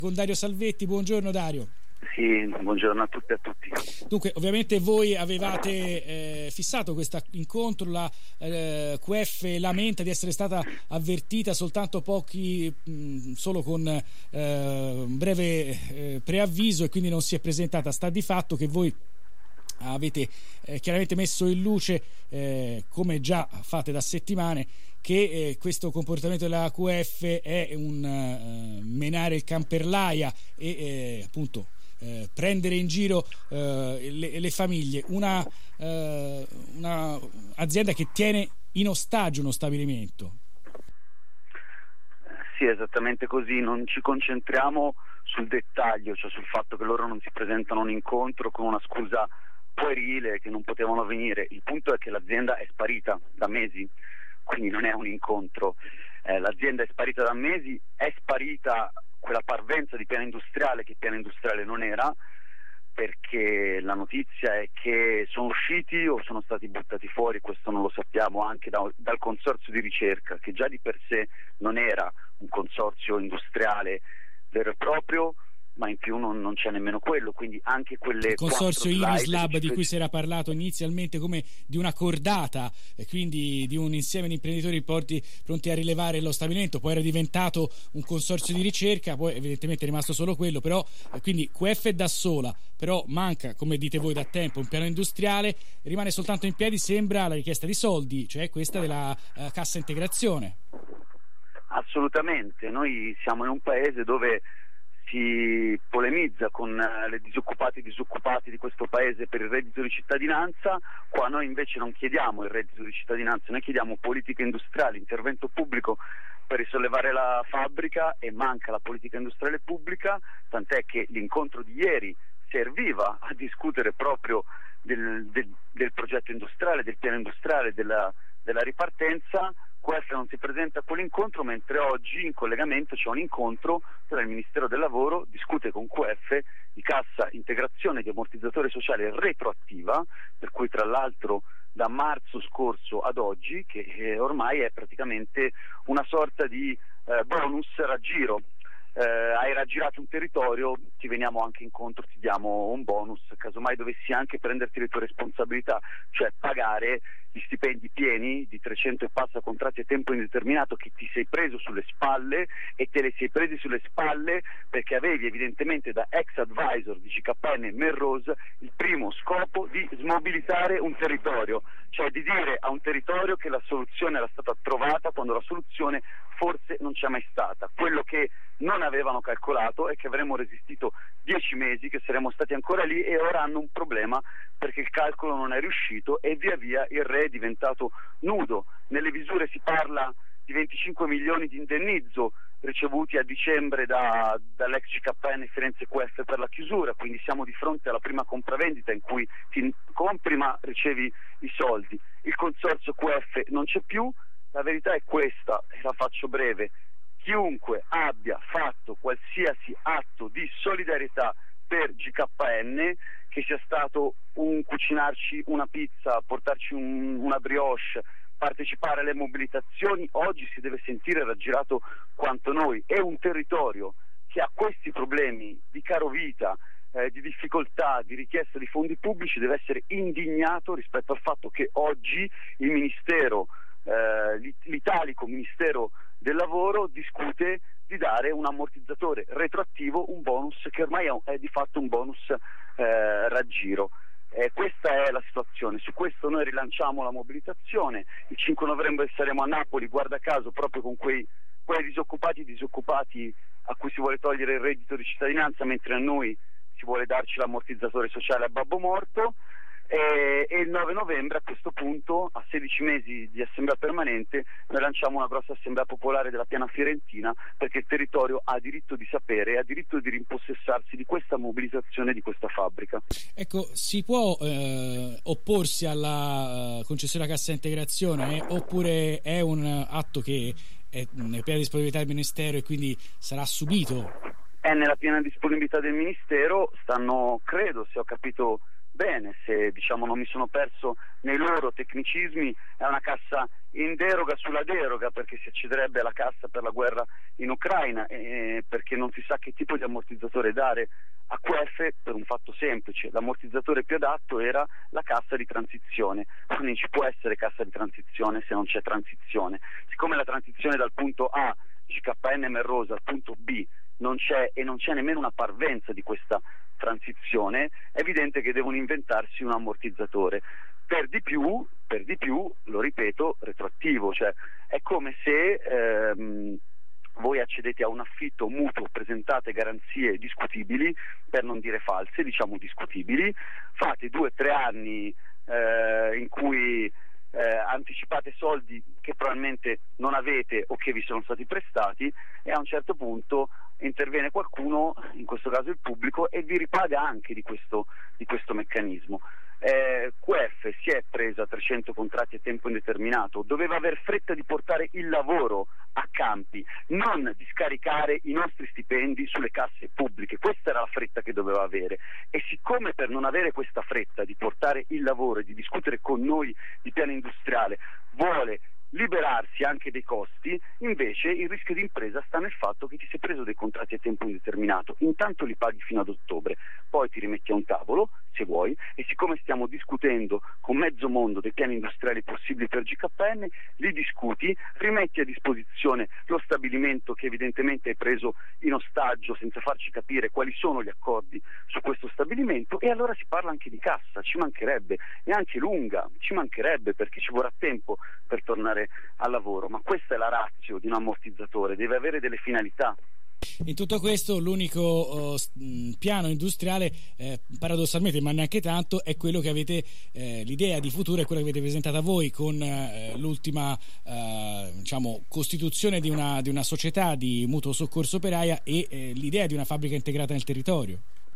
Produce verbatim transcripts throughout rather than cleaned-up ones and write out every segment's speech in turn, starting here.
Con Dario Salvetti. Buongiorno Dario. Sì, buongiorno a tutti e a tutti. Dunque, ovviamente voi avevate eh, fissato questo incontro, la eh, Q F lamenta di essere stata avvertita soltanto pochi, mh, solo con eh, un breve eh, preavviso, e quindi non si è presentata. Sta di fatto che voi avete eh, chiaramente messo in luce, eh, come già fate da settimane, che eh, questo comportamento della Q F è un uh, menare il can per l'aia e eh, appunto eh, prendere in giro eh, le, le famiglie, una, eh, una azienda che tiene in ostaggio uno stabilimento. Sì, esattamente così. Non ci concentriamo sul dettaglio, cioè sul fatto che loro non si presentano a un incontro con una scusa puerile che non potevano venire. Il punto è che l'azienda è sparita da mesi, quindi non è un incontro. Eh, l'azienda è sparita da mesi, è sparita quella parvenza di piano industriale che piano industriale non era, perché la notizia è che sono usciti o sono stati buttati fuori, questo non lo sappiamo, anche da, dal consorzio di ricerca, che già di per sé non era un consorzio industriale vero e proprio, ma in più non, non c'è nemmeno quello, quindi anche quelle il consorzio Irislab di cui si era parlato inizialmente come di una cordata, e quindi di un insieme di imprenditori porti, pronti a rilevare lo stabilimento, poi era diventato un consorzio di ricerca, poi evidentemente è rimasto solo quello, però eh, quindi Q F è da sola, però manca, come dite voi da tempo, un piano industriale, rimane soltanto in piedi, sembra, la richiesta di soldi, cioè questa della eh, cassa integrazione. Assolutamente, noi siamo in un paese dove si polemizza con le disoccupate e disoccupati di questo paese per il reddito di cittadinanza. Qua noi invece non chiediamo il reddito di cittadinanza, noi chiediamo politica industriale, intervento pubblico per risollevare la fabbrica, e manca la politica industriale pubblica, tant'è che l'incontro di ieri serviva a discutere proprio del, del, del progetto industriale, del piano industriale, della, della ripartenza. Q F non si presenta a quell'incontro, mentre oggi in collegamento c'è un incontro tra il Ministero del Lavoro, discute con Q F di cassa integrazione di ammortizzatore sociale retroattiva, per cui tra l'altro da marzo scorso ad oggi, che eh, ormai è praticamente una sorta di eh, bonus raggiro. Eh, hai raggirato un territorio, ti veniamo anche incontro, ti diamo un bonus, casomai dovessi anche prenderti le tue responsabilità, cioè pagare gli stipendi pieni di trecento e passa contratti a tempo indeterminato che ti sei preso sulle spalle, e te le sei presi sulle spalle perché avevi evidentemente da ex advisor di G K N Melrose il primo scopo di smobilitare un territorio, cioè di dire a un territorio che la soluzione era stata trovata quando la soluzione forse non c'è mai stata. Quello che non avevano calcolato è che avremmo resistito dieci mesi, che saremmo stati ancora lì, e ora hanno un problema perché il calcolo non è riuscito e via via il re è diventato nudo. Nelle visure si parla di venticinque milioni di indennizzo ricevuti a dicembre da, dall'ex G K N Firenze Q F per la chiusura, quindi siamo di fronte alla prima compravendita in cui ti compri ma ricevi i soldi. Il consorzio Q F non c'è più, la verità è questa, e la faccio breve: chiunque abbia fatto qualsiasi atto di solidarietà per G K N, che sia stato un cucinarci una pizza, portarci un, una brioche, partecipare alle mobilitazioni, oggi si deve sentire raggirato quanto noi. È un territorio che ha questi problemi di carovita, eh, di difficoltà, di richiesta di fondi pubblici, deve essere indignato rispetto al fatto che oggi il Ministero, eh, l'italico Ministero del Lavoro, discute di dare un ammortizzatore retroattivo, un bonus che ormai è, è di fatto un bonus eh, raggiro. Eh, questa è la situazione, su questo noi rilanciamo la mobilitazione. Il cinque novembre saremo a Napoli, guarda caso, proprio con quei, quei disoccupati disoccupati a cui si vuole togliere il reddito di cittadinanza, mentre a noi si vuole darci l'ammortizzatore sociale a babbo morto. E, e il nove novembre, a questo punto, a sedici mesi di assemblea permanente, noi lanciamo una grossa assemblea popolare della piana fiorentina, perché il territorio ha diritto di sapere e ha diritto di rimpossessarsi di questa mobilitazione, di questa fabbrica. Ecco, si può eh, opporsi alla uh, concessione della cassa integrazione, eh, oppure è un atto che è nella piena disponibilità del Ministero e quindi sarà subito? È nella piena disponibilità del Ministero, stanno, credo, se ho capito bene, se diciamo non mi sono perso nei loro tecnicismi, è una cassa in deroga sulla deroga, perché si accederebbe alla cassa per la guerra in Ucraina, eh, perché non si sa che tipo di ammortizzatore dare a Q F, per un fatto semplice: l'ammortizzatore più adatto era la cassa di transizione, quindi non ci può essere cassa di transizione se non c'è transizione. Siccome la transizione dal punto A, G K N Merrosa, al punto B non c'è, e non c'è nemmeno una parvenza di questa transizione, è evidente che devono inventarsi un ammortizzatore. Per di più, per di più, lo ripeto, retroattivo, cioè è come se ehm, voi accedete a un affitto mutuo, presentate garanzie discutibili, per non dire false, diciamo discutibili, fate due o tre anni eh, in cui eh, anticipate soldi che probabilmente non avete o che vi sono stati prestati, e a un certo punto interviene qualcuno, in questo caso il pubblico, e vi ripaga anche di questo, di questo meccanismo. Eh, Q F si è presa trecento contratti a tempo indeterminato, doveva aver fretta di portare il lavoro a campi, non di scaricare i nostri stipendi sulle casse pubbliche. Questa era la fretta che doveva avere, e siccome per non avere questa fretta di portare il lavoro e di discutere con noi di piano industriale vuole liberarsi anche dei costi, invece il rischio di impresa sta nel fatto che ti sei preso dei contratti a tempo indeterminato, intanto li paghi fino ad ottobre, poi ti rimetti a un tavolo se vuoi, e siccome stiamo discutendo con mezzo mondo dei piani industriali possibili per G K N, li discuti, rimetti a disposizione lo stabilimento che evidentemente hai preso in ostaggio senza farci capire quali sono gli accordi su questo stabilimento, e allora si parla anche di cassa, ci mancherebbe, e anche lunga, ci mancherebbe, perché ci vorrà tempo per tornare al lavoro. Ma questa è la ratio di un ammortizzatore, deve avere delle finalità. In tutto questo l'unico uh, piano industriale, eh, paradossalmente, ma neanche tanto, è quello che avete, eh, l'idea di futuro è quella che avete presentata voi con eh, l'ultima eh, diciamo costituzione di una, di una società di mutuo soccorso operaia e eh, l'idea di una fabbrica integrata nel territorio.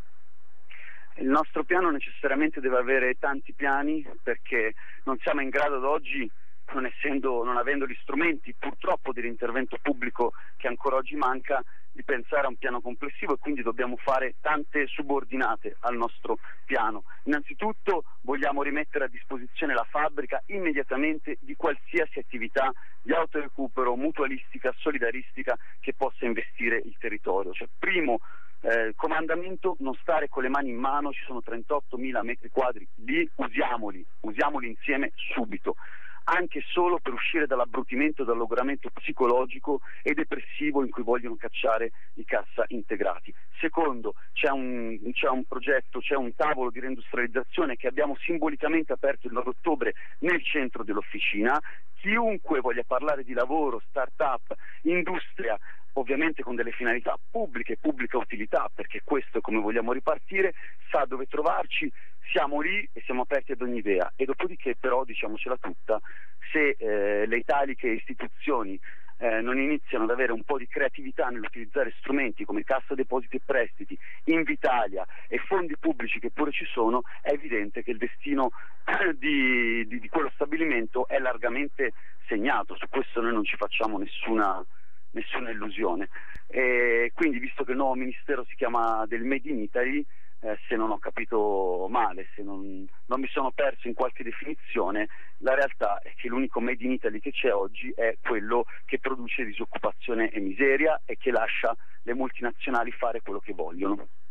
Il nostro piano necessariamente deve avere tanti piani, perché non siamo in grado ad oggi, non essendo, non avendo gli strumenti purtroppo dell'intervento pubblico che ancora oggi manca, di pensare a un piano complessivo, e quindi dobbiamo fare tante subordinate al nostro piano. Innanzitutto vogliamo rimettere a disposizione la fabbrica immediatamente di qualsiasi attività di autorecupero, mutualistica, solidaristica che possa investire il territorio. Cioè, primo eh, comandamento: non stare con le mani in mano, ci sono trentottomila metri quadri lì, usiamoli, usiamoli insieme subito, anche solo per uscire dall'abbrutimento e dall'logoramento psicologico e depressivo in cui vogliono cacciare i cassa integrati. Secondo, c'è un, c'è un progetto, c'è un tavolo di reindustrializzazione che abbiamo simbolicamente aperto il nove ottobre nel centro dell'officina. Chiunque voglia parlare di lavoro, start-up, industria, ovviamente con delle finalità pubbliche e pubblica utilità, perché questo è come vogliamo ripartire, sa dove trovarci, siamo lì e siamo aperti ad ogni idea. E dopodiché però, diciamocela tutta, se eh, le italiche istituzioni eh, non iniziano ad avere un po' di creatività nell'utilizzare strumenti come Cassa Depositi e Prestiti, Invitalia e fondi pubblici che pure ci sono, è evidente che il destino di, di, di quello stabilimento è largamente segnato. Su questo noi non ci facciamo nessuna nessuna illusione. E quindi, visto che il nuovo ministero si chiama del Made in Italy, eh, se non ho capito male, se non, non mi sono perso in qualche definizione, la realtà è che l'unico Made in Italy che c'è oggi è quello che produce disoccupazione e miseria e che lascia le multinazionali fare quello che vogliono.